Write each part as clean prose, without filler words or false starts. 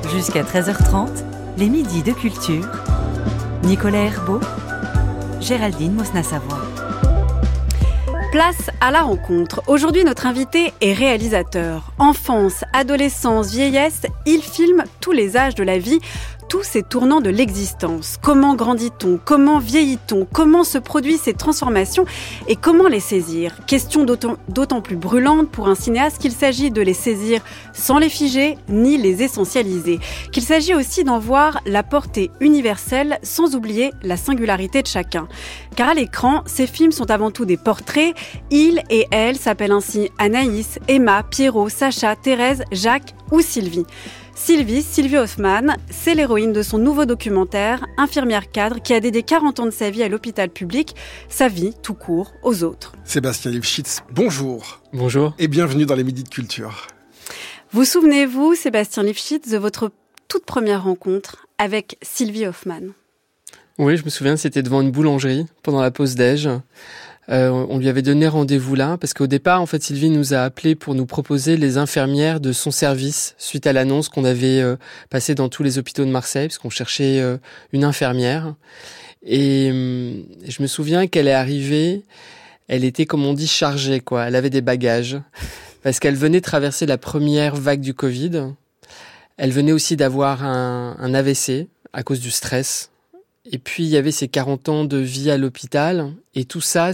Jusqu'à 13h30, les midis de culture. Nicolas Herbeau, Géraldine Mosna-Savoie. Place à la rencontre. Aujourd'hui, notre invité est réalisateur. Enfance, adolescence, vieillesse, il filme tous les âges de la vie, tous ces tournants de l'existence. Comment grandit-on ? Comment vieillit-on ? Comment se produisent ces transformations et comment les saisir ? Question d'autant plus brûlante pour un cinéaste qu'il s'agit de les saisir sans les figer ni les essentialiser. Qu'il s'agit aussi d'en voir la portée universelle sans oublier la singularité de chacun. Car à l'écran, ces films sont avant tout des portraits. Ils et elles s'appellent ainsi Anaïs, Emma, Pierrot, Sacha, Thérèse, Jacques ou Sylvie. Sylvie Hoffman, c'est l'héroïne de son nouveau documentaire, infirmière cadre, qui a dédié 40 ans de sa vie à l'hôpital public, sa vie tout court aux autres. Sébastien Lifshitz, bonjour. Bonjour. Et bienvenue dans les Midis de Culture. Vous souvenez-vous, Sébastien Lifshitz, de votre toute première rencontre avec Sylvie Hoffman ? Oui, je me souviens, c'était devant une boulangerie, pendant la pause déj. On lui avait donné rendez-vous là, parce qu'au départ, en fait, Sylvie nous a appelés pour nous proposer les infirmières de son service, suite à l'annonce qu'on avait passée dans tous les hôpitaux de Marseille, parce qu'on cherchait une infirmière. Et je me souviens qu'elle est arrivée, elle était, comme on dit, chargée, quoi. Elle avait des bagages, parce qu'elle venait traverser la première vague du Covid. Elle venait aussi d'avoir un AVC, à cause du stress. Et puis, il y avait ces 40 ans de vie à l'hôpital. Et tout ça,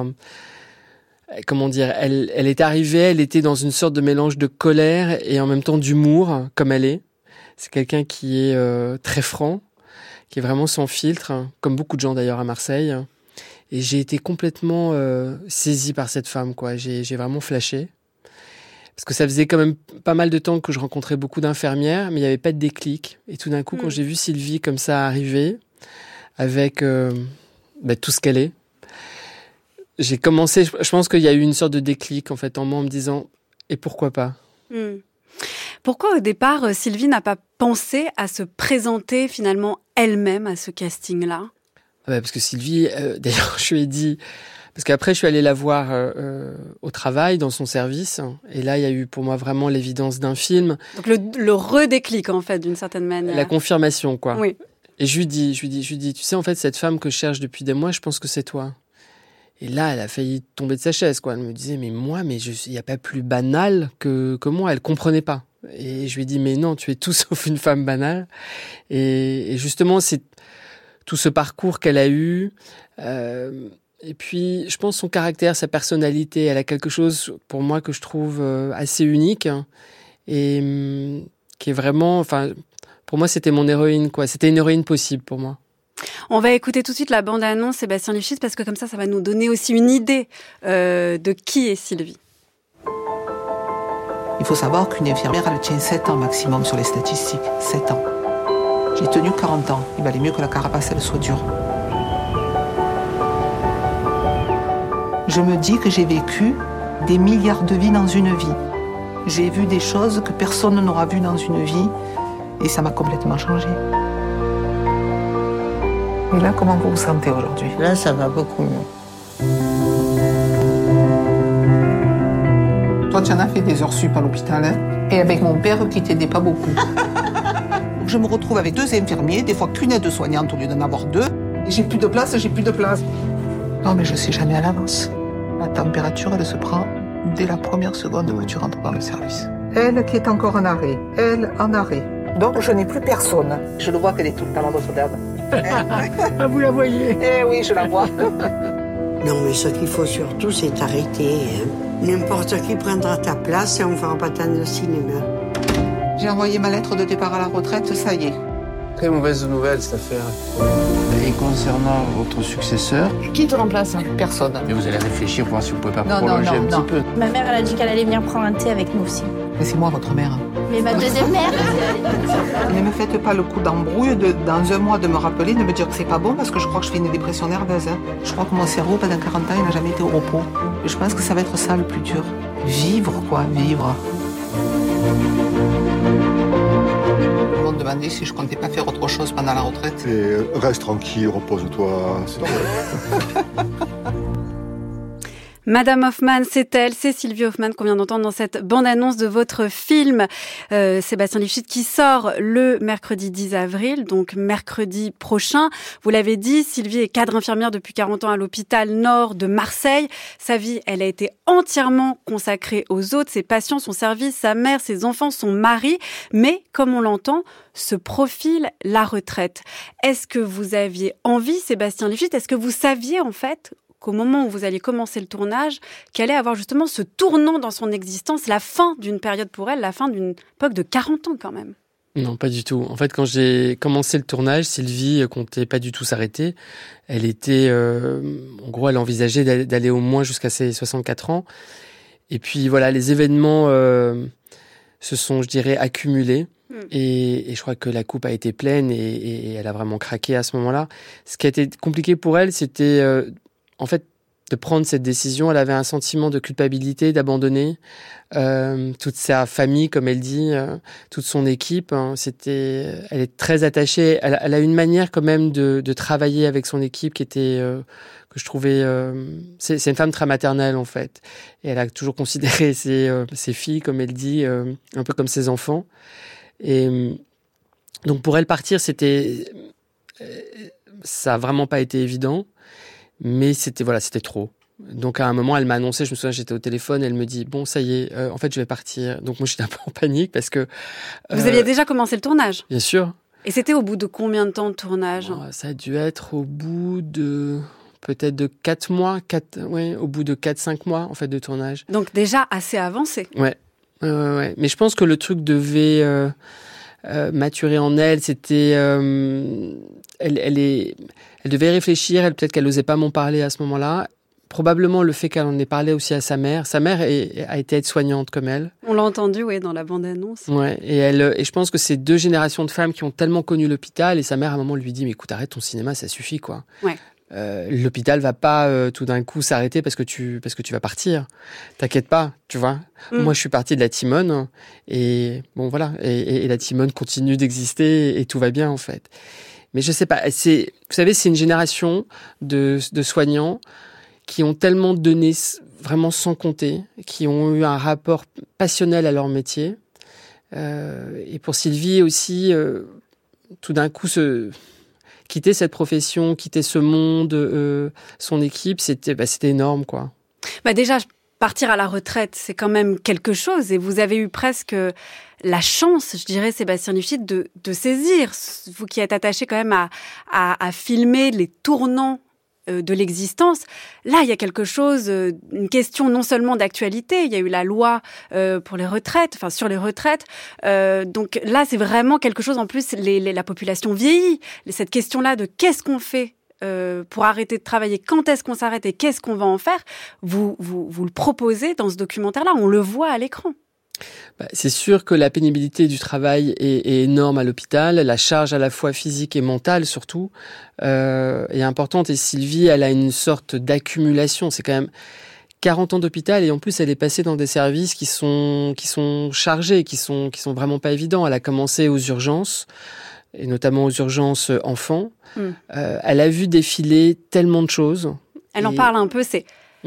comment dire, elle est arrivée, elle était dans une sorte de mélange de colère et en même temps d'humour, comme elle est. C'est quelqu'un qui est très franc, qui est vraiment sans filtre, comme beaucoup de gens d'ailleurs à Marseille. Et j'ai été complètement saisie par cette femme, quoi. J'ai vraiment flashé. Parce que ça faisait quand même pas mal de temps que je rencontrais beaucoup d'infirmières, mais il n'y avait pas de déclic. Et tout d'un coup, quand j'ai vu Sylvie comme ça arriver, avec tout ce qu'elle est, j'ai commencé, je pense qu'il y a eu une sorte de déclic en fait en moi en me disant et pourquoi pas. Pourquoi au départ Sylvie n'a pas pensé à se présenter finalement elle-même à ce casting-là ? Parce que Sylvie, d'ailleurs je lui ai dit, parce qu'après je suis allée la voir au travail dans son service et là il y a eu pour moi vraiment l'évidence d'un film. Donc le redéclic en fait d'une certaine manière. La confirmation quoi. Oui. Et je lui dis, tu sais, en fait, cette femme que je cherche depuis des mois, je pense que c'est toi. Et là, elle a failli tomber de sa chaise, quoi. Elle me disait, mais moi, il n'y a pas plus banal que moi. Elle comprenait pas. Et je lui ai dit, mais non, tu es tout sauf une femme banale. Et justement, c'est tout ce parcours qu'elle a eu. Et puis, je pense son caractère, sa personnalité, elle a quelque chose, pour moi, que je trouve assez unique. Et qui est vraiment, pour moi, c'était mon héroïne, quoi. C'était une héroïne possible pour moi. On va écouter tout de suite la bande-annonce, Sébastien Lifshitz, parce que comme ça va nous donner aussi une idée de qui est Sylvie. Il faut savoir qu'une infirmière, elle tient 7 ans maximum sur les statistiques. 7 ans. J'ai tenu 40 ans. Il valait mieux que la carapace, elle soit dure. Je me dis que j'ai vécu des milliards de vies dans une vie. J'ai vu des choses que personne n'aura vues dans une vie. Et ça m'a complètement changé. Et là, comment vous vous sentez aujourd'hui ? Là, ça va beaucoup mieux. Toi, tu en as fait des heures sup à l'hôpital, hein ? Et avec mon père qui t'aidait pas beaucoup. Je me retrouve avec 2 infirmiers, des fois qu'une aide-soignante au lieu d'en avoir 2. Et j'ai plus de place. Non, mais je sais jamais à l'avance. La température, elle se prend dès la première seconde où tu rentres dans le service. Elle qui est encore en arrêt. Elle en arrêt. Donc je n'ai plus personne. Je le vois qu'elle est tout le temps là, votre dame. Ah, vous la voyez ? Eh oui, je la vois. Non, mais ce qu'il faut surtout, c'est t'arrêter. N'importe qui prendra ta place et on fera pas tant de cinéma. J'ai envoyé ma lettre de départ à la retraite, ça y est. Très mauvaise nouvelle, cette affaire. Et concernant votre successeur... Qui te remplace ? Personne. Mais vous allez réfléchir, voir si vous pouvez pas prolonger un petit peu. Ma mère, elle a dit qu'elle allait venir prendre un thé avec nous aussi. Mais c'est moi, votre mère. Mais ma deuxième mère. Ne me faites pas le coup d'embrouille dans un mois de me rappeler, de me dire que c'est pas bon, parce que je crois que je fais une dépression nerveuse. Je crois que mon cerveau, pendant 40 ans, il n'a jamais été au repos. Et je pense que ça va être ça le plus dur. Vivre, quoi, vivre. Ils m'ont demandé si je comptais pas faire autre chose pendant la retraite. Et reste tranquille, repose-toi. Madame Hoffman, c'est elle, c'est Sylvie Hoffman qu'on vient d'entendre dans cette bande-annonce de votre film Sébastien Lifshitz qui sort le mercredi 10 avril, donc mercredi prochain. Vous l'avez dit, Sylvie est cadre infirmière depuis 40 ans à l'hôpital Nord de Marseille. Sa vie, elle a été entièrement consacrée aux autres, ses patients, son service, sa mère, ses enfants, son mari. Mais, comme on l'entend, se profile la retraite. Est-ce que vous aviez envie, Sébastien Lifshitz, est-ce que vous saviez en fait qu'au moment où vous alliez commencer le tournage, qu'elle allait avoir justement ce tournant dans son existence, la fin d'une période pour elle, la fin d'une époque de 40 ans quand même? Non, pas du tout. En fait, quand j'ai commencé le tournage, Sylvie comptait pas du tout s'arrêter. Elle était, en gros, elle envisageait d'aller au moins jusqu'à ses 64 ans. Et puis voilà, les événements se sont, je dirais, accumulés. Et je crois que la coupe a été pleine et elle a vraiment craqué à ce moment-là. Ce qui a été compliqué pour elle, c'était en fait, de prendre cette décision. Elle avait un sentiment de culpabilité, d'abandonner toute sa famille, comme elle dit, toute son équipe. Elle est très attachée. Elle a une manière quand même de travailler avec son équipe qui était que je trouvais. C'est une femme très maternelle en fait, et elle a toujours considéré ses filles, comme elle dit, un peu comme ses enfants. Et donc pour elle partir, ça a vraiment pas été évident. Mais c'était trop. Donc à un moment, elle m'a annoncé, je me souviens, j'étais au téléphone, elle me dit bon, ça y est, en fait, je vais partir. Donc moi, j'étais un peu en panique parce que vous aviez déjà commencé le tournage? Bien sûr. Et c'était au bout de combien de temps de tournage? Ça a dû être au bout de peut-être de 4 mois, au bout de 4-5 mois en fait de tournage. Donc déjà assez avancé. Ouais. Mais je pense que le truc devait maturer en elle. C'était elle devait réfléchir, peut-être qu'elle n'osait pas m'en parler à ce moment-là. Probablement le fait qu'elle en ait parlé aussi à sa mère. Sa mère a été aide-soignante comme elle. On l'a entendu, oui, dans la bande-annonce. Ouais, et je pense que c'est 2 générations de femmes qui ont tellement connu l'hôpital, et sa mère à un moment lui dit mais écoute, arrête ton cinéma, ça suffit quoi. Ouais. L'hôpital va pas tout d'un coup s'arrêter parce que tu vas partir. T'inquiète pas, tu vois. Moi, je suis partie de la Timone et bon voilà, et la Timone continue d'exister et tout va bien en fait. Mais je sais pas, vous savez, c'est une génération de soignants qui ont tellement donné vraiment sans compter, qui ont eu un rapport passionnel à leur métier. Et pour Sylvie aussi, tout d'un coup, quitter cette profession, quitter ce monde, son équipe, c'était énorme, quoi. Déjà, partir à la retraite, c'est quand même quelque chose. Et vous avez eu presque la chance, je dirais, Sébastien Lifshitz, de saisir, vous qui êtes attaché quand même à filmer les tournants de l'existence. Là, il y a quelque chose, une question non seulement d'actualité, il y a eu la loi pour les retraites, enfin sur les retraites. Donc là, c'est vraiment quelque chose, en plus, la population vieillit. Cette question-là de qu'est-ce qu'on fait pour arrêter de travailler, quand est-ce qu'on s'arrête et qu'est-ce qu'on va en faire, vous le proposez dans ce documentaire-là, on le voit à l'écran. C'est sûr que la pénibilité du travail est énorme à l'hôpital, la charge à la fois physique et mentale surtout est importante, et Sylvie, elle a une sorte d'accumulation, c'est quand même 40 ans d'hôpital, et en plus elle est passée dans des services qui sont chargés, qui sont vraiment pas évidents. Elle a commencé aux urgences, et notamment aux urgences enfants. Elle a vu défiler tellement de choses. Elle en parle un peu, c'est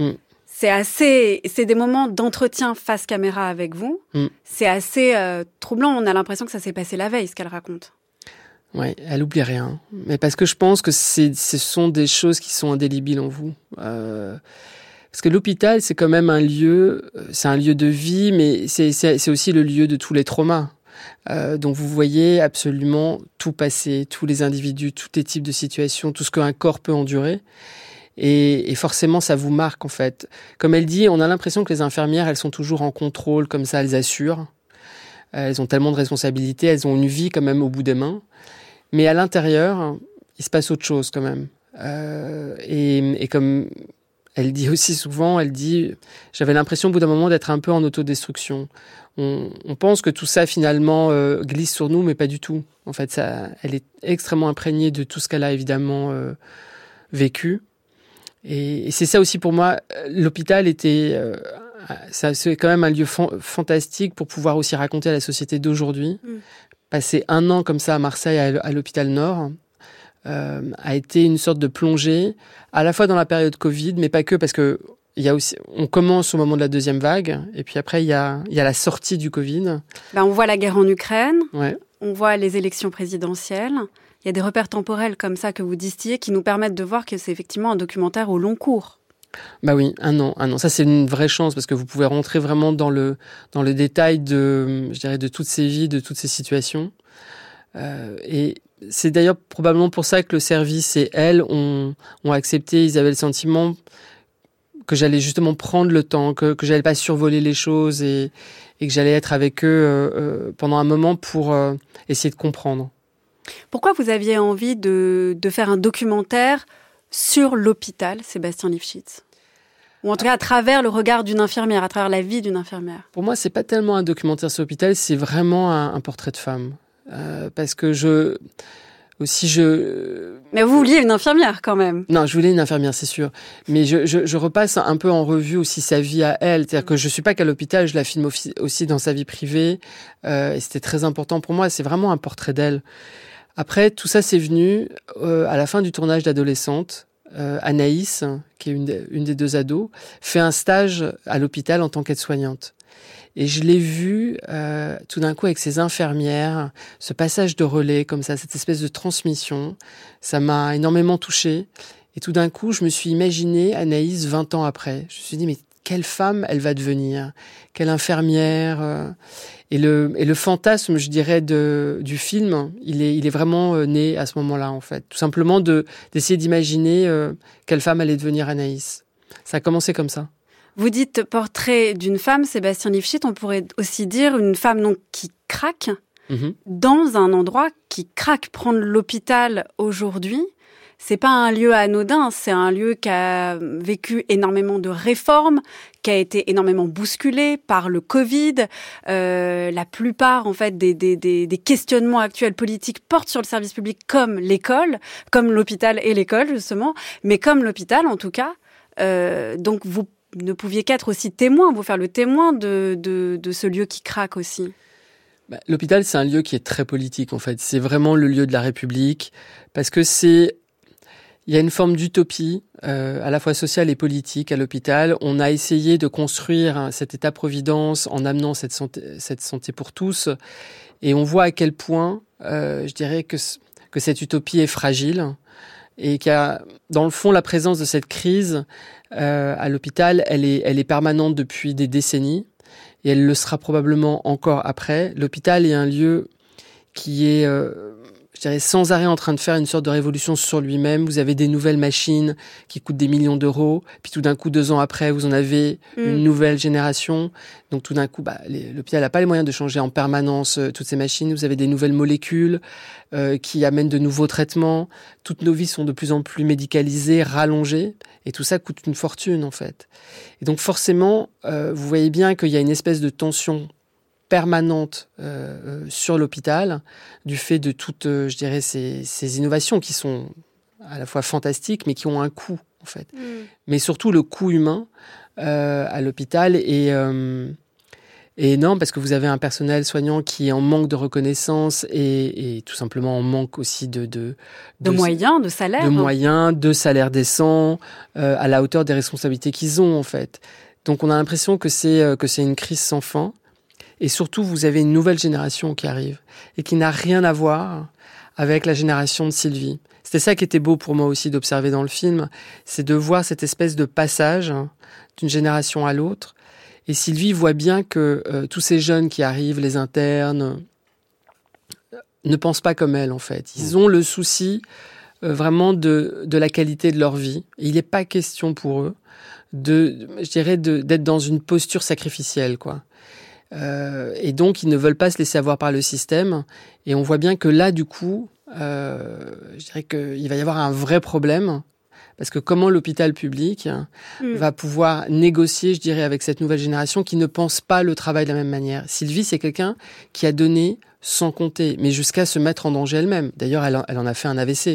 des moments d'entretien face caméra avec vous. C'est assez troublant. On a l'impression que ça s'est passé la veille, ce qu'elle raconte. Ouais, elle oublie rien. Mais parce que je pense que ce sont des choses qui sont indélébiles en vous. Parce que l'hôpital, c'est quand même un lieu de vie, mais c'est aussi le lieu de tous les traumas. Donc vous voyez absolument tout passer, tous les individus, tous les types de situations, tout ce qu'un corps peut endurer. Et forcément, ça vous marque, en fait. Comme elle dit, on a l'impression que les infirmières, elles sont toujours en contrôle, comme ça, elles assurent. Elles ont tellement de responsabilités, elles ont une vie quand même au bout des mains. Mais à l'intérieur, il se passe autre chose quand même. Et comme elle dit aussi souvent, j'avais l'impression au bout d'un moment d'être un peu en autodestruction. On pense que tout ça, finalement, glisse sur nous, mais pas du tout. En fait, elle est extrêmement imprégnée de tout ce qu'elle a évidemment vécu. Et c'est ça aussi pour moi, l'hôpital c'est quand même un lieu fantastique pour pouvoir aussi raconter à la société d'aujourd'hui. Passer 1 an comme ça à Marseille, à l'hôpital Nord, a été une sorte de plongée, à la fois dans la période Covid, mais pas que, parce que il y a aussi, on commence au moment de la deuxième vague, et puis après il y a la sortie du Covid. On voit la guerre en Ukraine, Ouais. on voit les élections présidentielles. Il y a des repères temporels comme ça que vous distillez qui nous permettent de voir que c'est effectivement un documentaire au long cours. Bah oui, un an. Ça, c'est une vraie chance parce que vous pouvez rentrer vraiment dans le détail de toutes ces vies, de toutes ces situations. Et c'est d'ailleurs probablement pour ça que le service et elle ont accepté. Ils avaient le sentiment que j'allais justement prendre le temps, que j'allais pas survoler les choses et que j'allais être avec eux pendant un moment pour essayer de comprendre. Pourquoi vous aviez envie de faire un documentaire sur l'hôpital, Sébastien Lifshitz ? Ou en tout cas à travers le regard d'une infirmière, à travers la vie d'une infirmière. Pour moi, c'est pas tellement un documentaire sur l'hôpital, c'est vraiment un portrait de femme. Parce que Mais vous vouliez une infirmière quand même. Non, je voulais une infirmière, c'est sûr. Mais je repasse un peu en revue aussi sa vie à elle. C'est-à-dire que je suis pas qu'à l'hôpital, je la filme aussi dans sa vie privée. Et c'était très important pour moi. C'est vraiment un portrait d'elle. Après, tout ça, c'est venu à la fin du tournage d'Adolescente. Anaïs, qui est une des deux ados, fait un stage à l'hôpital en tant qu'aide-soignante. Et je l'ai vue tout d'un coup avec ses infirmières, ce passage de relais comme ça, cette espèce de transmission. Ça m'a énormément touchée. Et tout d'un coup, je me suis imaginé Anaïs 20 ans après. Je me suis dit, mais quelle femme elle va devenir ? Quelle infirmière ? Et le fantasme, je dirais, du film, il est vraiment né à ce moment-là, en fait. Tout simplement d'essayer d'imaginer quelle femme allait devenir Anaïs. Ça a commencé comme ça. Vous dites portrait d'une femme, Sébastien Lifshitz, on pourrait aussi dire une femme donc, qui craque dans un endroit qui craque. Prendre l'hôpital aujourd'hui, c'est pas un lieu anodin, c'est un lieu qui a vécu énormément de réformes, qui a été énormément bousculé par le Covid. La plupart, en fait, des questionnements actuels politiques portent sur le service public comme l'école, comme l'hôpital et l'école, justement, mais comme l'hôpital, en tout cas. Donc, vous ne pouviez qu'être aussi témoin, vous faire le témoin de ce lieu qui craque aussi. L'hôpital, c'est un lieu qui est très politique, en fait. C'est vraiment le lieu de la République, parce que il y a une forme d'utopie, à la fois sociale et politique à l'hôpital. On a essayé de construire cet État-providence en amenant cette santé pour tous. Et on voit à quel point, je dirais que cette utopie est fragile. Et qu'il y a, dans le fond, la présence de cette crise à l'hôpital, elle est permanente depuis des décennies. Et elle le sera probablement encore après. L'hôpital est un lieu qui est... je dirais, sans arrêt en train de faire une sorte de révolution sur lui-même. Vous avez des nouvelles machines qui coûtent des millions d'euros. Puis tout d'un coup, 2 ans après, vous en avez une nouvelle génération. Donc tout d'un coup, l'hôpital n'a pas les moyens de changer en permanence toutes ces machines. Vous avez des nouvelles molécules qui amènent de nouveaux traitements. Toutes nos vies sont de plus en plus médicalisées, rallongées. Et tout ça coûte une fortune, en fait. Et donc forcément, vous voyez bien qu'il y a une espèce de tension permanente sur l'hôpital du fait de toutes, je dirais, ces innovations qui sont à la fois fantastiques mais qui ont un coût en fait. Mais surtout le coût humain à l'hôpital est énorme parce que vous avez un personnel soignant qui est en manque de reconnaissance et tout simplement en manque aussi de moyens, de salaire. De moyens, de salaires décents à la hauteur des responsabilités qu'ils ont en fait. Donc on a l'impression que c'est une crise sans fin. Et surtout, vous avez une nouvelle génération qui arrive et qui n'a rien à voir avec la génération de Sylvie. C'était ça qui était beau pour moi aussi d'observer dans le film, c'est de voir cette espèce de passage d'une génération à l'autre. Et Sylvie voit bien que tous ces jeunes qui arrivent, les internes, ne pensent pas comme elle en fait. Ils ont le souci vraiment de la qualité de leur vie. Et il n'est pas question pour eux d'être dans une posture sacrificielle, quoi. Et donc, ils ne veulent pas se laisser avoir par le système. Et on voit bien que là, du coup, je dirais qu'il va y avoir un vrai problème. Parce que comment l'hôpital public va pouvoir négocier, je dirais, avec cette nouvelle génération qui ne pense pas le travail de la même manière. Sylvie, c'est quelqu'un qui a donné sans compter, mais jusqu'à se mettre en danger elle-même. D'ailleurs, elle en a fait un AVC.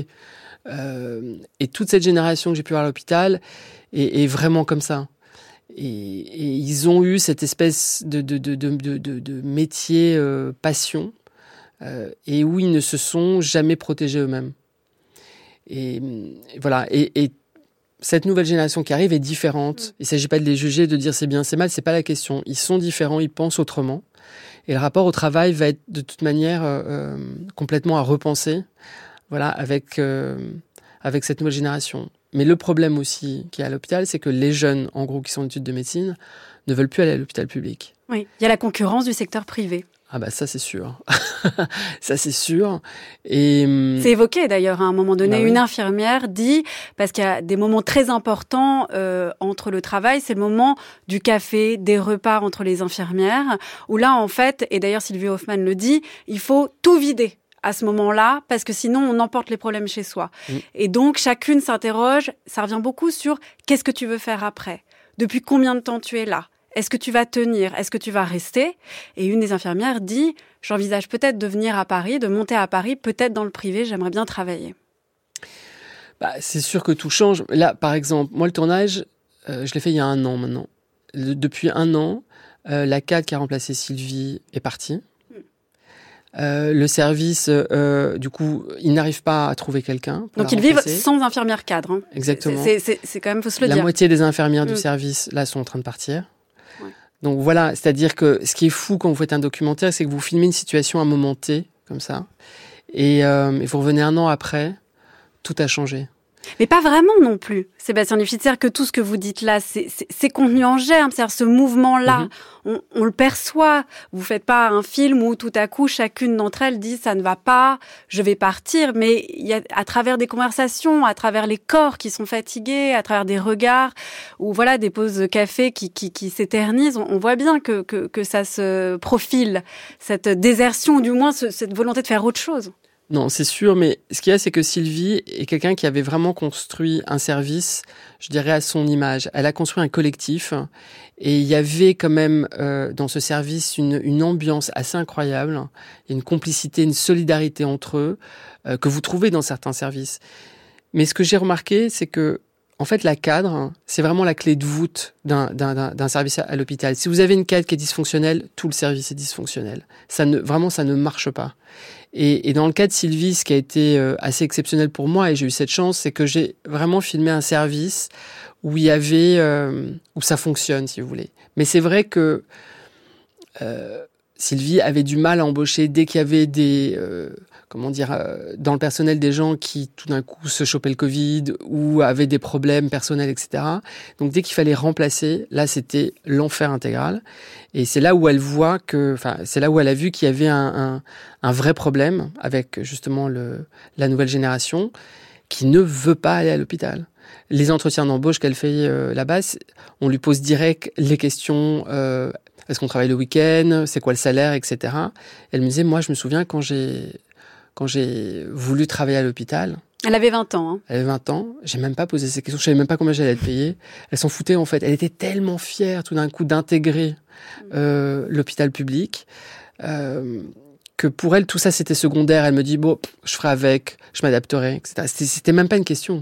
Et toute cette génération que j'ai pu voir à l'hôpital est vraiment comme ça. Et ils ont eu cette espèce de métier passion et où ils ne se sont jamais protégés eux-mêmes. Et voilà. Et cette nouvelle génération qui arrive est différente. Il ne s'agit pas de les juger, de dire c'est bien, c'est mal, c'est pas la question. Ils sont différents, ils pensent autrement. Et le rapport au travail va être de toute manière complètement à repenser, voilà, avec cette nouvelle génération. Mais le problème aussi qu'il y a à l'hôpital, c'est que les jeunes, en gros, qui sont en études de médecine, ne veulent plus aller à l'hôpital public. Oui, il y a la concurrence du secteur privé. Ah bah ça c'est sûr. Ça c'est sûr. Et c'est évoqué d'ailleurs à un moment donné. Bah oui. Une infirmière dit, parce qu'il y a des moments très importants entre le travail, c'est le moment du café, des repas entre les infirmières, où là en fait, et d'ailleurs Sylvie Hoffman le dit, il faut tout vider à ce moment-là, parce que sinon on emporte les problèmes chez soi. Et donc chacune s'interroge, ça revient beaucoup sur qu'est-ce que tu veux faire après ? Depuis combien de temps tu es là ? Est-ce que tu vas tenir ? Est-ce que tu vas rester ? Et une des infirmières dit, j'envisage peut-être de venir à Paris, de monter à Paris, peut-être dans le privé, j'aimerais bien travailler. Bah, c'est sûr que tout change. Là, par exemple, moi, le tournage, je l'ai fait il y a 1 an maintenant. Depuis 1 an, la cadre qui a remplacé Sylvie est partie. Le service, du coup, ils n'arrivent pas à trouver quelqu'un. Donc ils vivent sans infirmière cadre. Hein. Exactement. C'est quand même, faut se le dire. La moitié des infirmières du service, là, sont en train de partir. Ouais. Donc voilà, c'est-à-dire que ce qui est fou quand vous faites un documentaire, c'est que vous filmez une situation à un moment T, comme ça, et vous revenez 1 an après, tout a changé. Mais pas vraiment non plus, Sébastien Lifshitz. C'est-à-dire que tout ce que vous dites là, c'est contenu en germe. C'est-à-dire ce mouvement-là, on le perçoit. Vous faites pas un film où tout à coup, chacune d'entre elles dit « ça ne va pas, je vais partir ». Mais il y a, à travers des conversations, à travers les corps qui sont fatigués, à travers des regards, ou voilà, des pauses de café qui s'éternisent, on voit bien que ça se profile, cette désertion, ou du moins cette volonté de faire autre chose. Non, c'est sûr, mais ce qu'il y a, c'est que Sylvie est quelqu'un qui avait vraiment construit un service, je dirais, à son image. Elle a construit un collectif et il y avait quand même dans ce service une ambiance assez incroyable, une complicité, une solidarité entre eux que vous trouvez dans certains services. Mais ce que j'ai remarqué, c'est que en fait, la cadre, c'est vraiment la clé de voûte d'un service à l'hôpital. Si vous avez une cadre qui est dysfonctionnelle, tout le service est dysfonctionnel. Ça ne marche pas. Et dans le cas de Sylvie, ce qui a été assez exceptionnel pour moi, et j'ai eu cette chance, c'est que j'ai vraiment filmé un service où il y avait, où ça fonctionne, si vous voulez. Mais c'est vrai que Sylvie avait du mal à embaucher dès qu'il y avait des, dans le personnel des gens qui tout d'un coup se chopaient le Covid ou avaient des problèmes personnels, etc. Donc dès qu'il fallait remplacer, là c'était l'enfer intégral. Et c'est là où elle voit c'est là où elle a vu qu'il y avait un vrai problème avec justement la nouvelle génération qui ne veut pas aller à l'hôpital. Les entretiens d'embauche qu'elle fait là-bas, on lui pose direct les questions. Est-ce qu'on travaille le week-end ? C'est quoi le salaire, etc. Elle me disait, moi, je me souviens quand j'ai voulu travailler à l'hôpital. Elle avait 20 ans. Hein. Elle avait 20 ans. J'ai même pas posé ces questions. Je savais même pas combien j'allais être payée. Elle s'en foutait, en fait. Elle était tellement fière, tout d'un coup, d'intégrer l'hôpital public, que pour elle, tout ça, c'était secondaire. Elle me dit, bon, je ferai avec, je m'adapterai, etc. C'était même pas une question.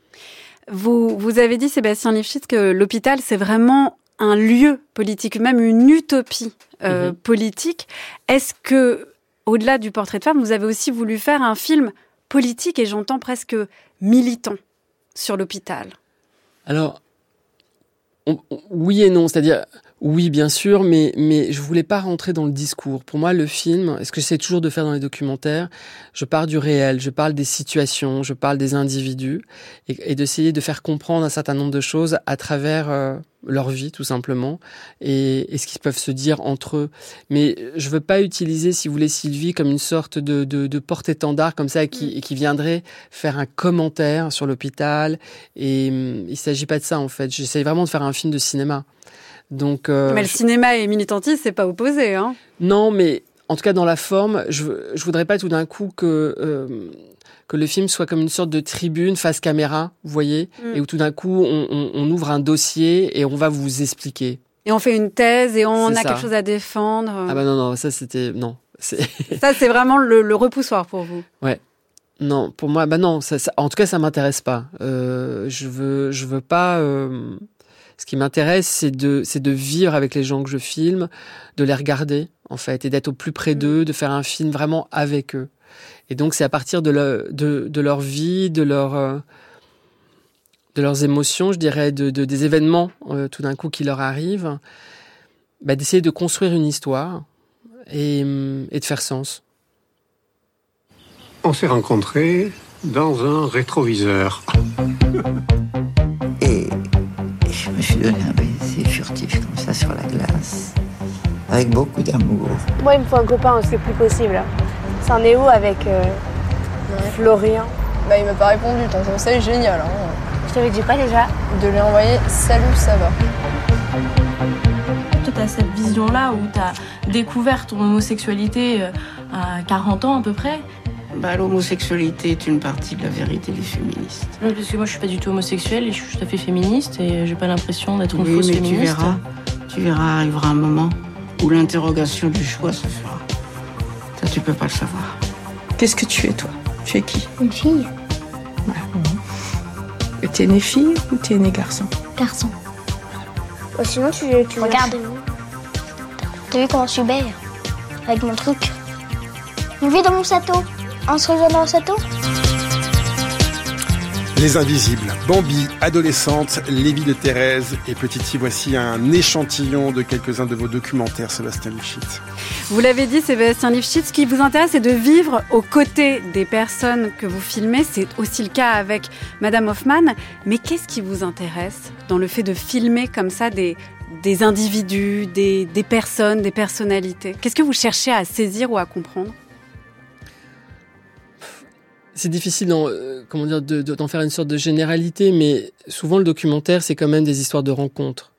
Vous avez dit, Sébastien Lifshitz, que l'hôpital, c'est vraiment un lieu politique, même une utopie politique. Est-ce que, au-delà du portrait de femme, vous avez aussi voulu faire un film politique, et j'entends presque militant, sur l'hôpital ? Alors, oui et non, c'est-à-dire, oui, bien sûr, mais je voulais pas rentrer dans le discours. Pour moi, le film, ce que j'essaie toujours de faire dans les documentaires, je pars du réel, je parle des situations, je parle des individus, et d'essayer de faire comprendre un certain nombre de choses à travers leur vie, tout simplement, et ce qu'ils peuvent se dire entre eux. Mais je veux pas utiliser, si vous voulez, Sylvie comme une sorte de porte-étendard comme ça, qui viendrait faire un commentaire sur l'hôpital. Et il s'agit pas de ça, en fait. J'essaie vraiment de faire un film de cinéma. Donc, mais le cinéma et militantisme, c'est pas opposé, hein ? Non, mais en tout cas, dans la forme, je voudrais pas tout d'un coup que le film soit comme une sorte de tribune face caméra, vous voyez, et où tout d'un coup, on ouvre un dossier et on va vous expliquer. Et on fait une thèse et on a quelque chose à défendre. Ah bah non, ça c'était... Non. Ça, c'est vraiment le repoussoir pour vous. Ouais. Non, pour moi, bah non, ça, en tout cas, ça m'intéresse pas. Je veux pas... Ce qui m'intéresse, c'est de vivre avec les gens que je filme, de les regarder, en fait, et d'être au plus près d'eux, de faire un film vraiment avec eux. Et donc, c'est à partir de leur vie, de leurs émotions, je dirais, des événements tout d'un coup qui leur arrivent, d'essayer de construire une histoire et de faire sens. On s'est rencontrés dans un rétroviseur. Et je me suis donné un baiser furtif comme ça sur la glace, avec beaucoup d'amour. Moi, il me faut un copain, c'est plus possible. C'est un Néo avec Florian. Il m'a pas répondu, ton conseil génial. Hein. Je t'avais dit quoi déjà ? De lui envoyer « Salut, ça va ». Toi, t'as cette vision-là où t'as découvert ton homosexualité à 40 ans à peu près. L'homosexualité est une partie de la vérité des féministes. Non, parce que moi, je suis pas du tout homosexuelle et je suis tout à fait féministe et j'ai pas l'impression d'être une fausse féministe. Tu verras, arrivera un moment où l'interrogation du choix se fera. Ça, tu peux pas le savoir. Qu'est-ce que tu es, toi ? Tu es qui ? Une fille. Et t'es né fille ou t'es né garçon ? Garçon. Sinon, tu regardes. T'as vu comment je suis belle ? Avec mon truc. Une vie dans mon château. On se rejoint dans le château ? Les Invisibles, Bambi, adolescente, Lévi de Thérèse et Petite Fille, voici un échantillon de quelques-uns de vos documentaires, Sébastien Lifshitz. Vous l'avez dit, Sébastien Lifshitz, ce qui vous intéresse, c'est de vivre aux côtés des personnes que vous filmez. C'est aussi le cas avec Madame Hoffman. Mais qu'est-ce qui vous intéresse dans le fait de filmer comme ça des individus, des personnes, des personnalités ? Qu'est-ce que vous cherchez à saisir ou à comprendre ? C'est difficile d'en faire une sorte de généralité, mais souvent le documentaire, c'est quand même des histoires de rencontres.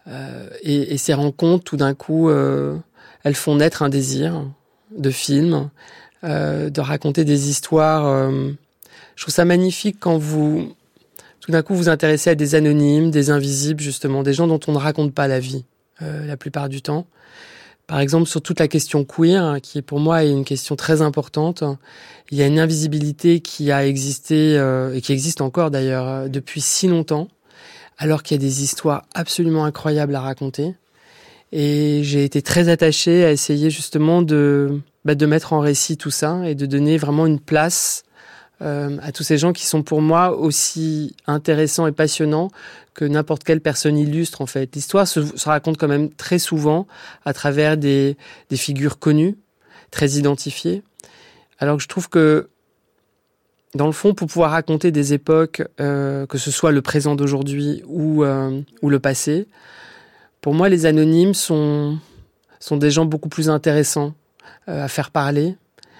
Et ces rencontres, tout d'un coup, elles font naître un désir de film, de raconter des histoires. Je trouve ça magnifique quand tout d'un coup, vous intéressez à des anonymes, des invisibles, justement, des gens dont on ne raconte pas la vie, la plupart du temps. Par exemple, sur toute la question queer, qui pour moi est une question très importante, il y a une invisibilité qui a existé, et qui existe encore d'ailleurs, depuis si longtemps, alors qu'il y a des histoires absolument incroyables à raconter. Et j'ai été très attachée à essayer justement de mettre en récit tout ça et de donner vraiment une place à tous ces gens qui sont pour moi aussi intéressants et passionnants que n'importe quelle personne illustre en fait. L'histoire se raconte quand même très souvent à travers des figures connues, très identifiées. Alors que je trouve que dans le fond, pour pouvoir raconter des époques, que ce soit le présent d'aujourd'hui ou le passé, pour moi les anonymes sont des gens beaucoup plus intéressants à faire parler,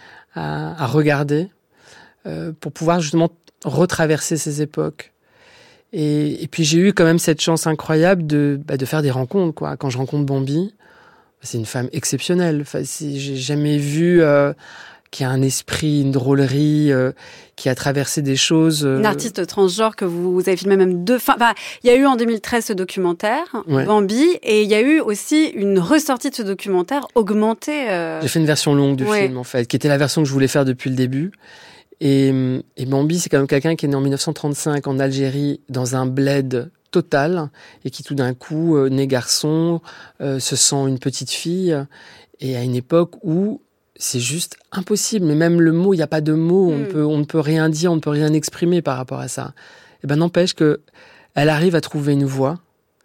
à regarder, pour pouvoir justement retraverser ces époques. Et puis j'ai eu quand même cette chance incroyable de faire des rencontres, quoi. Quand je rencontre Bambi, c'est une femme exceptionnelle. Enfin, j'ai jamais vu qui a un esprit, une drôlerie, qui a traversé des choses. Une artiste transgenre que vous avez filmé même deux fois. Enfin, il y a eu en 2013 ce documentaire, ouais. Bambi, et il y a eu aussi une ressortie de ce documentaire augmentée. J'ai fait une version longue du film, en fait, qui était la version que je voulais faire depuis le début. Et Bambi, c'est quand même quelqu'un qui est né en 1935 en Algérie, dans un bled total, et qui tout d'un coup, né garçon, se sent une petite fille, et à une époque où c'est juste impossible. Mais même le mot, il n'y a pas de mots, on ne peut rien dire, on ne peut rien exprimer par rapport à ça. Et n'empêche que elle arrive à trouver une voie,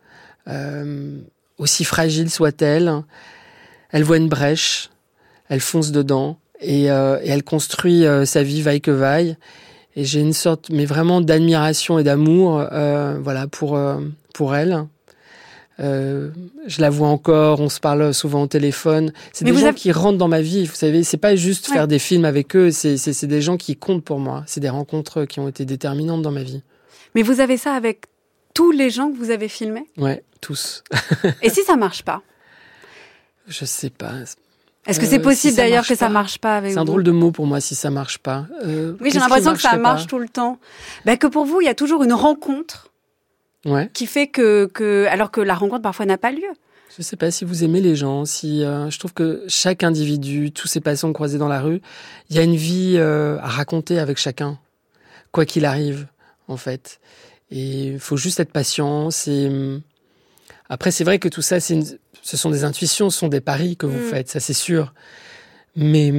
aussi fragile soit-elle, elle voit une brèche, elle fonce dedans, et elle construit sa vie vaille que vaille. Et j'ai une sorte, mais vraiment d'admiration et d'amour, pour elle. Je la vois encore, on se parle souvent au téléphone. C'est des gens qui rentrent dans ma vie, vous savez. C'est pas juste faire des films avec eux, c'est des gens qui comptent pour moi. C'est des rencontres qui ont été déterminantes dans ma vie. Mais vous avez ça avec tous les gens que vous avez filmés ? Ouais, tous. Et si ça marche pas ? Je sais pas. Est-ce que c'est possible d'ailleurs que ça marche pas avec vous ? C'est un drôle de mot pour moi, si ça marche pas. Oui, j'ai l'impression que ça marche tout le temps. Que pour vous, il y a toujours une rencontre qui fait que alors que la rencontre parfois n'a pas lieu. Je sais pas si vous aimez les gens, je trouve que chaque individu, tous ces passants croisés dans la rue, il y a une vie à raconter avec chacun, quoi qu'il arrive, en fait. Et il faut juste être patient. Après, c'est vrai que tout ça, ce sont des intuitions, ce sont des paris que vous faites, ça c'est sûr. Mais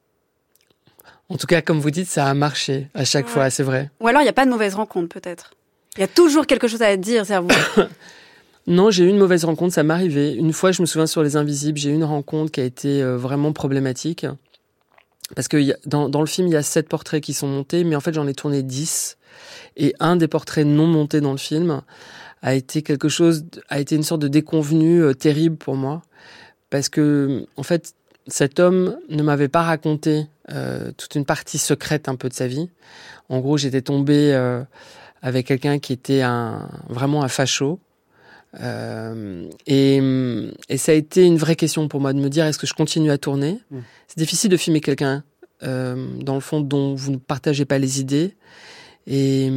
en tout cas, comme vous dites, ça a marché à chaque fois, c'est vrai. Ou alors, il n'y a pas de mauvaise rencontre, peut-être. Il y a toujours quelque chose à dire, c'est Non, j'ai eu une mauvaise rencontre, ça m'est arrivé. Une fois, je me souviens sur Les Invisibles, j'ai eu une rencontre qui a été vraiment problématique. Parce que dans le film, il y a 7 portraits qui sont montés, mais en fait, j'en ai tourné 10. Et un des portraits non montés dans le film a été une sorte de déconvenu terrible pour moi. Parce que, en fait, cet homme ne m'avait pas raconté toute une partie secrète un peu de sa vie. En gros, j'étais tombée avec quelqu'un qui était vraiment un facho. Et ça a été une vraie question pour moi de me dire, est-ce que je continue à tourner ? C'est difficile de filmer quelqu'un, dans le fond, dont vous ne partagez pas les idées. Et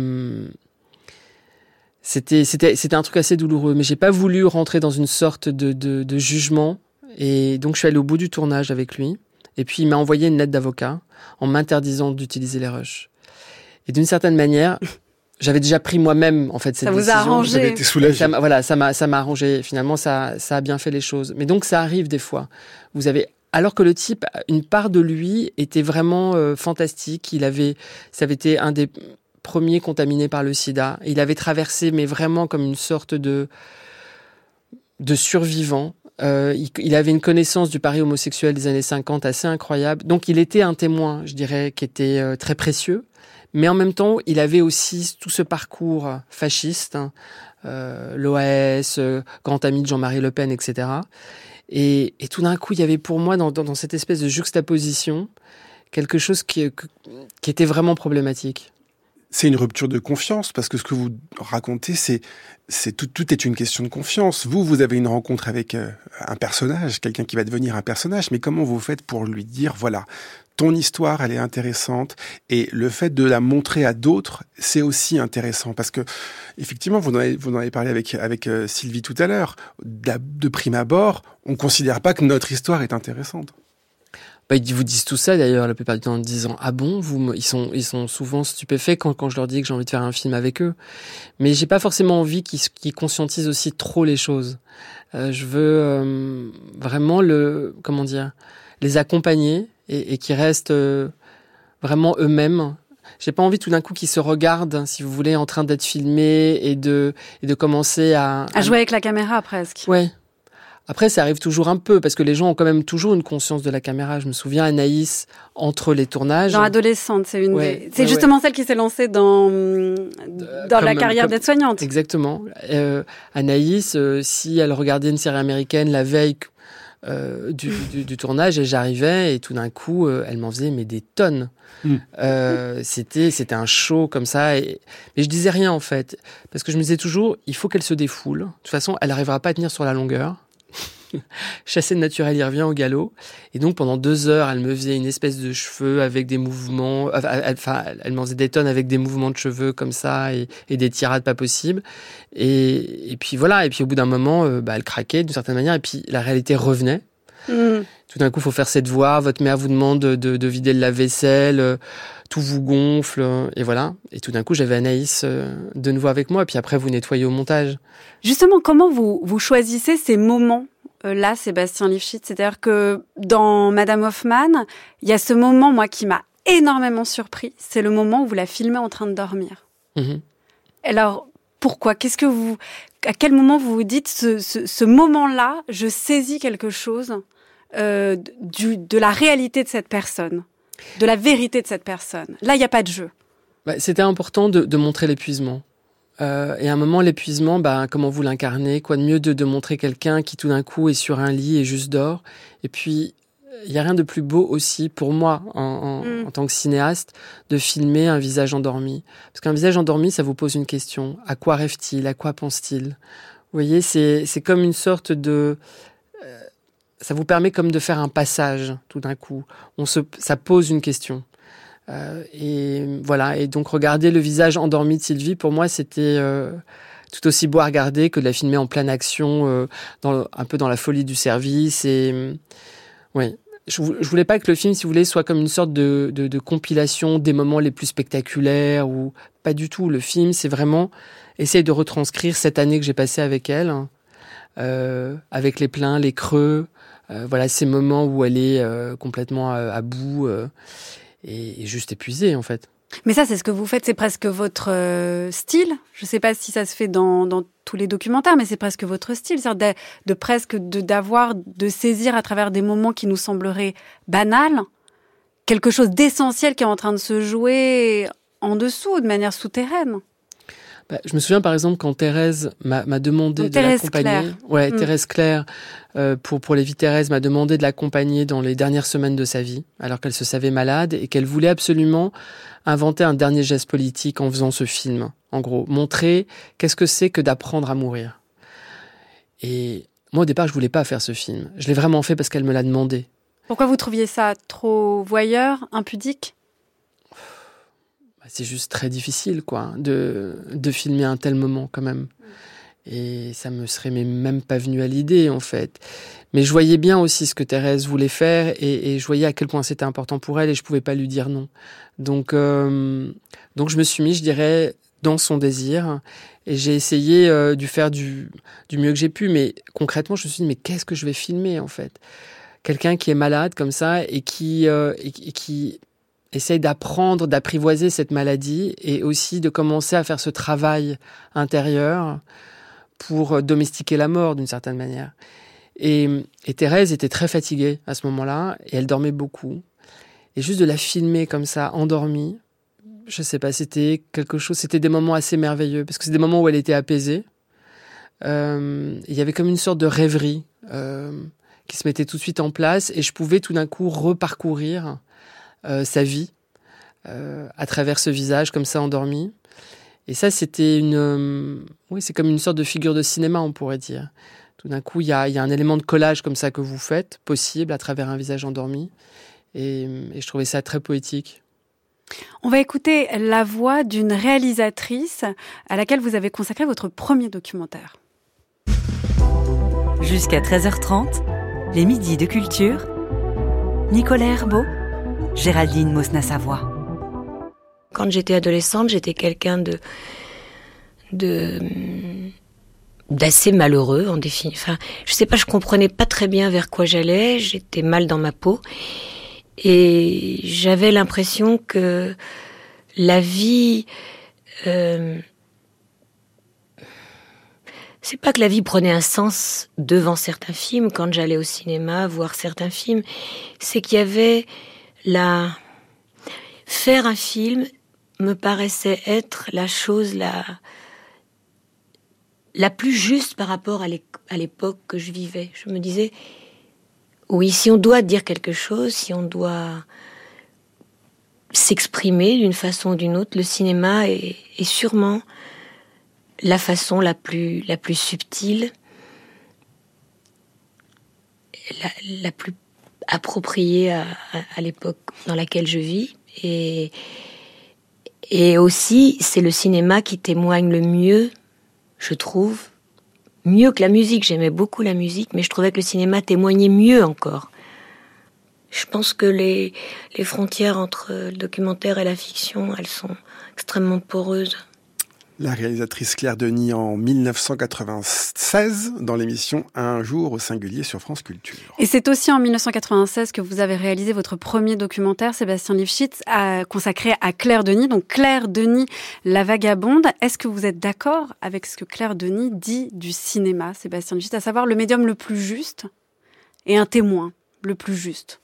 c'était un truc assez douloureux. Mais j'ai pas voulu rentrer dans une sorte de jugement. Et donc, je suis allée au bout du tournage avec lui. Et puis, il m'a envoyé une lettre d'avocat en m'interdisant d'utiliser les rushs. Et d'une certaine manière, j'avais déjà pris moi-même, en fait, cette décision. Ça vous a arrangé. Vous avez été soulagé. Ça m'a arrangé. Finalement, ça a bien fait les choses. Mais donc, ça arrive des fois. Alors que le type, une part de lui était vraiment fantastique. Ça avait été un des premiers contaminés par le sida. Il avait traversé, mais vraiment comme une sorte de survivant. Il avait une connaissance du pari homosexuel des années 50 assez incroyable. Donc, il était un témoin, je dirais, qui était très précieux. Mais en même temps, il avait aussi tout ce parcours fasciste, l'OAS, grand ami de Jean-Marie Le Pen, etc. Et tout d'un coup, il y avait pour moi, dans cette espèce de juxtaposition, quelque chose qui était vraiment problématique. C'est une rupture de confiance, parce que ce que vous racontez, tout est une question de confiance. Vous avez une rencontre avec un personnage, quelqu'un qui va devenir un personnage, mais comment vous faites pour lui dire, voilà, ton histoire, elle est intéressante, et le fait de la montrer à d'autres, c'est aussi intéressant, parce que, effectivement, vous en avez parlé avec Sylvie tout à l'heure, de prime abord, on considère pas que notre histoire est intéressante. Ils vous disent tout ça d'ailleurs la plupart du temps en disant ah bon ils sont souvent stupéfaits quand je leur dis que j'ai envie de faire un film avec eux, mais j'ai pas forcément envie qu'ils conscientisent aussi trop les choses. Je veux vraiment les accompagner et qu'ils restent vraiment eux-mêmes. J'ai pas envie tout d'un coup qu'ils se regardent, si vous voulez, en train d'être filmés et de commencer à jouer avec la caméra presque. Ouais. Après, ça arrive toujours un peu, parce que les gens ont quand même toujours une conscience de la caméra. Je me souviens, Anaïs, entre les tournages... Dans Adolescente, c'est justement celle qui s'est lancée dans la carrière d'aide-soignante. Exactement. Anaïs, si elle regardait une série américaine la veille du tournage, et j'arrivais, et tout d'un coup, elle m'en faisait des tonnes. C'était un show comme ça, mais je disais rien, en fait. Parce que je me disais toujours, il faut qu'elle se défoule. De toute façon, elle n'arrivera pas à tenir sur la longueur. Chasser le naturel, il revient au galop. Et donc, pendant 2 heures, elle me faisait une espèce de cheveux avec des mouvements... elle m'en faisait des tonnes avec des mouvements de cheveux comme ça et des tirades pas possibles. Et puis voilà. Et puis, au bout d'un moment, elle craquait d'une certaine manière. Et puis, la réalité revenait. Tout d'un coup, il faut faire cette voix. Votre mère vous demande de vider le lave-vaisselle. Tout vous gonfle. Et voilà. Et tout d'un coup, j'avais Anaïs de nouveau avec moi. Et puis après, vous nettoyez au montage. Justement, comment vous choisissez ces moments là, Sébastien Lifshitz? C'est-à-dire que dans Madame Hoffman, il y a ce moment, moi, qui m'a énormément surpris. C'est le moment où vous la filmez en train de dormir. Alors, pourquoi ? À quel moment vous vous dites, ce moment-là, je saisis quelque chose de la réalité de cette personne, de la vérité de cette personne. Là, il n'y a pas de jeu. C'était important de montrer l'épuisement. Et à un moment, l'épuisement, comment vous l'incarnez ? Quoi de mieux de montrer quelqu'un qui tout d'un coup est sur un lit et juste dort. Et puis, il n'y a rien de plus beau aussi pour moi, en tant que cinéaste, de filmer un visage endormi. Parce qu'un visage endormi, ça vous pose une question. À quoi rêve-t-il ? À quoi pense-t-il ? Vous voyez, c'est comme une sorte de... ça vous permet comme de faire un passage, tout d'un coup. Ça pose une question. Et voilà. Et donc, regarder le visage endormi de Sylvie, pour moi, c'était tout aussi beau à regarder que de la filmer en pleine action, un peu dans la folie du service. Et ouais. Je voulais pas que le film, si vous voulez, soit comme une sorte de compilation des moments les plus spectaculaires, ou pas du tout. Le film, c'est vraiment essayer de retranscrire cette année que j'ai passée avec elle, avec les pleins, les creux, voilà, ces moments où elle est complètement à bout et juste épuisée, en fait. Mais ça, c'est ce que vous faites, c'est presque votre style. Je ne sais pas si ça se fait dans tous les documentaires, mais c'est presque votre style. C'est-à-dire de saisir à travers des moments qui nous sembleraient banals, quelque chose d'essentiel qui est en train de se jouer en dessous, de manière souterraine. Je me souviens par exemple quand Thérèse m'a demandé de l'accompagner. Thérèse Claire, pour Les Vies Thérèse, m'a demandé de l'accompagner dans les dernières semaines de sa vie, alors qu'elle se savait malade et qu'elle voulait absolument inventer un dernier geste politique en faisant ce film. En gros, montrer qu'est-ce que c'est que d'apprendre à mourir. Et moi au départ, je voulais pas faire ce film. Je l'ai vraiment fait parce qu'elle me l'a demandé. Pourquoi vous trouviez ça trop voyeur, impudique ? C'est juste très difficile, quoi, de filmer un tel moment, quand même. Et ça me serait même pas venu à l'idée, en fait. Mais je voyais bien aussi ce que Thérèse voulait faire et je voyais à quel point c'était important pour elle et je pouvais pas lui dire non. Donc je me suis mis, je dirais, dans son désir et j'ai essayé de faire du mieux que j'ai pu. Mais concrètement, je me suis dit, mais qu'est-ce que je vais filmer, en fait ? Quelqu'un qui est malade comme ça et qui essaye d'apprendre, d'apprivoiser cette maladie et aussi de commencer à faire ce travail intérieur pour domestiquer la mort d'une certaine manière. Et Thérèse était très fatiguée à ce moment-là et elle dormait beaucoup. Et juste de la filmer comme ça, endormie, je sais pas, c'était quelque chose, c'était des moments assez merveilleux parce que c'est des moments où elle était apaisée. Il y avait comme une sorte de rêverie qui se mettait tout de suite en place et je pouvais tout d'un coup reparcourir sa vie à travers ce visage comme ça endormi. Et ça, c'était c'est comme une sorte de figure de cinéma, on pourrait dire. Tout d'un coup, il y a un élément de collage comme ça que vous faites, possible, à travers un visage endormi. Et je trouvais ça très poétique. On va écouter la voix d'une réalisatrice à laquelle vous avez consacré votre premier documentaire. Jusqu'à 13h30, les midis de culture. Nicolas Herbeau, Géraldine Mosna-Savoie. Quand j'étais adolescente, j'étais quelqu'un d'assez malheureux en définitive. Enfin, je sais pas, je comprenais pas très bien vers quoi j'allais, j'étais mal dans ma peau et j'avais l'impression que la vie c'est pas que la vie prenait un sens devant certains films quand j'allais au cinéma voir certains films, c'est qu'il y avait faire un film me paraissait être la chose la plus juste par rapport à l'époque que je vivais. Je me disais, oui, si on doit dire quelque chose, si on doit s'exprimer d'une façon ou d'une autre, le cinéma est sûrement la façon la plus subtile, la plus appropriée à l'époque dans laquelle je vis. Et aussi, c'est le cinéma qui témoigne le mieux, je trouve, mieux que la musique. J'aimais beaucoup la musique, mais je trouvais que le cinéma témoignait mieux encore. Je pense que les frontières entre le documentaire et la fiction, elles sont extrêmement poreuses. La réalisatrice Claire Denis en 1996 dans l'émission Un jour au singulier sur France Culture. Et c'est aussi en 1996 que vous avez réalisé votre premier documentaire, Sébastien Lifshitz, consacré à Claire Denis. Donc Claire Denis, la vagabonde. Est-ce que vous êtes d'accord avec ce que Claire Denis dit du cinéma, Sébastien Lifshitz, à savoir le médium le plus juste et un témoin le plus juste?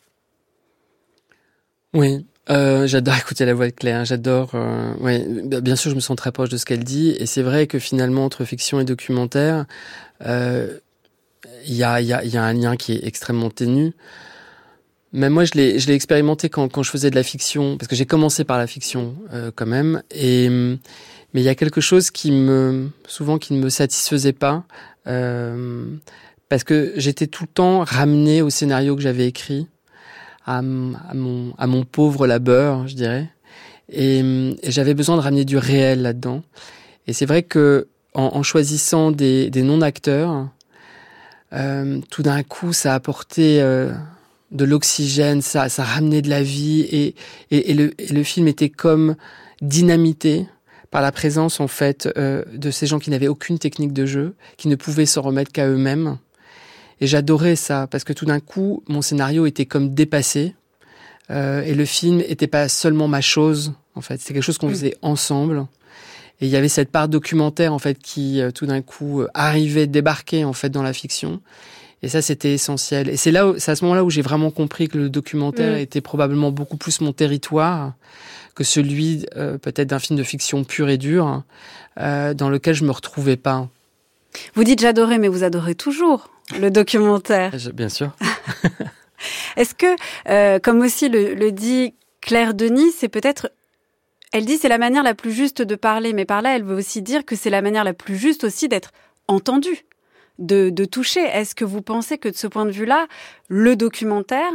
Oui. J'adore écouter la voix de Claire, j'adore... bien sûr, je me sens très proche de ce qu'elle dit, et c'est vrai que finalement, entre fiction et documentaire, il y a un lien qui est extrêmement ténu. Mais moi, je l'ai expérimenté quand je faisais de la fiction, parce que j'ai commencé par la fiction quand même, mais il y a quelque chose qui ne me satisfaisait pas, parce que j'étais tout le temps ramené au scénario que j'avais écrit, à mon pauvre labeur, je dirais. Et j'avais besoin de ramener du réel là-dedans. Et c'est vrai que en choisissant des non-acteurs, tout d'un coup, ça apportait de l'oxygène, ça ramenait de la vie, et le film était comme dynamité par la présence, en fait, de ces gens qui n'avaient aucune technique de jeu, qui ne pouvaient s'en remettre qu'à eux-mêmes. Et j'adorais ça, parce que tout d'un coup, mon scénario était comme dépassé, et le film était pas seulement ma chose, en fait. C'était quelque chose qu'on faisait ensemble. Et il y avait cette part documentaire, en fait, qui, tout d'un coup, arrivait, débarquait, en fait, dans la fiction. Et ça, c'était essentiel. Et c'est à ce moment-là où j'ai vraiment compris que le documentaire était probablement beaucoup plus mon territoire que celui, peut-être, d'un film de fiction pur et dur, dans lequel je me retrouvais pas. Vous dites j'adorais, mais vous adorez toujours le documentaire. Bien sûr. Est-ce que, comme aussi le dit Claire Denis, c'est peut-être... Elle dit c'est la manière la plus juste de parler, mais par là, elle veut aussi dire que c'est la manière la plus juste aussi d'être entendue, de toucher. Est-ce que vous pensez que de ce point de vue-là, le documentaire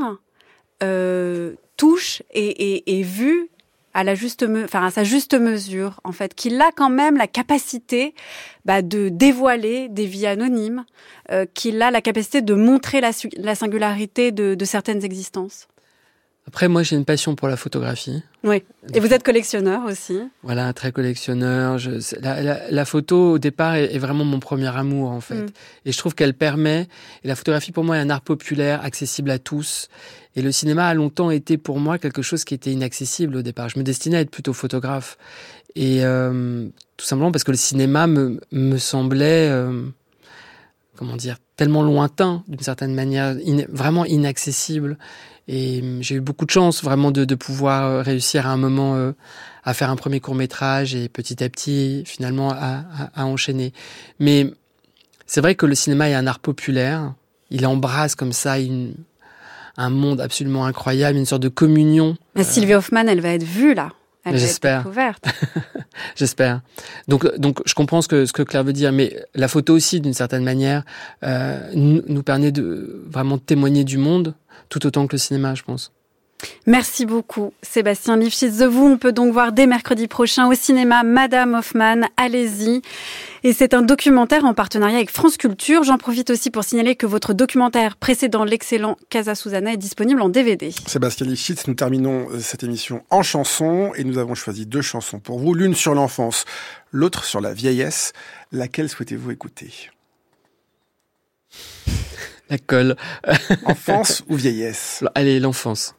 touche et est vu à sa juste mesure, en fait, qu'il a quand même la capacité de dévoiler des vies anonymes, qu'il a la capacité de montrer la singularité de certaines existences? Après, moi, j'ai une passion pour la photographie. Oui. Et vous êtes collectionneur aussi. Voilà, très collectionneur. La photo, au départ, est vraiment mon premier amour, en fait. Et je trouve qu'elle permet... Et la photographie, pour moi, est un art populaire, accessible à tous. Et le cinéma a longtemps été, pour moi, quelque chose qui était inaccessible au départ. Je me destinais à être plutôt photographe. Et tout simplement parce que le cinéma me semblait... tellement lointain, d'une certaine manière, vraiment inaccessible. Et j'ai eu beaucoup de chance, vraiment, de pouvoir réussir à un moment à faire un premier court-métrage et petit à petit, finalement, à enchaîner. Mais c'est vrai que le cinéma est un art populaire. Il embrasse comme ça un monde absolument incroyable, une sorte de communion. Mais Sylvie Hoffman, elle va être vue, là. J'espère. Découverte. J'espère. Donc, je comprends ce que Claire veut dire, mais la photo aussi, d'une certaine manière, nous permet de vraiment témoigner du monde, tout autant que le cinéma, je pense. Merci beaucoup, Sébastien Lifshitz. Vous, on peut donc voir dès mercredi prochain au cinéma Madame Hoffman. Allez-y. Et c'est un documentaire en partenariat avec France Culture. J'en profite aussi pour signaler que votre documentaire précédent, l'excellent Casa Susana, est disponible en DVD. Sébastien Lifshitz, nous terminons cette émission en chansons et nous avons choisi 2 chansons pour vous. L'une sur l'enfance, l'autre sur la vieillesse. Laquelle souhaitez-vous écouter ? La colle. Enfance ou vieillesse ? Allez, l'enfance.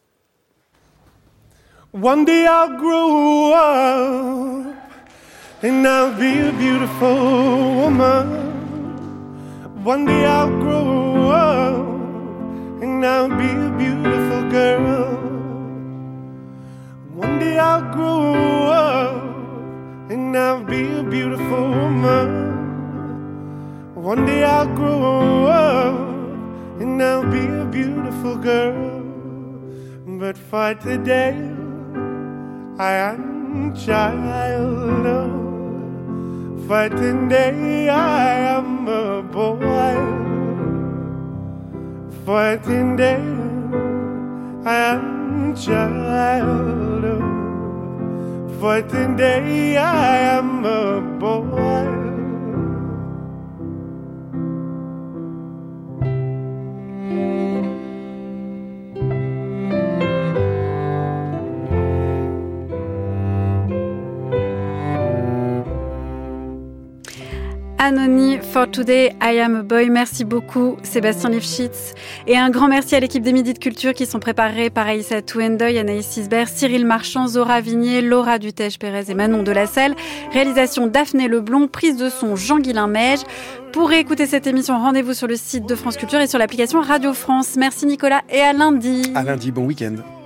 One day I'll grow up and I'll be a beautiful woman. One day I'll grow up and I'll be a beautiful girl. One day I'll grow up and I'll be a beautiful woman. One day I'll grow up and I'll be a beautiful girl. But for today I am child. For today I am a boy. For today I am child. For today I am a boy. Anony, For Today, I Am a Boy. Merci beaucoup, Sébastien Lifshitz. Et un grand merci à l'équipe des Midis de Culture qui sont préparés par Aïssa Touendoy, Anaïs Sisbert, Cyril Marchand, Zora Vignier, Laura Dutèche-Pérez et Manon Delacelle. Réalisation Daphné Leblond, prise de son Jean-Guilain Meige. Pour réécouter cette émission, rendez-vous sur le site de France Culture et sur l'application Radio France. Merci Nicolas et à lundi. À lundi, bon week-end.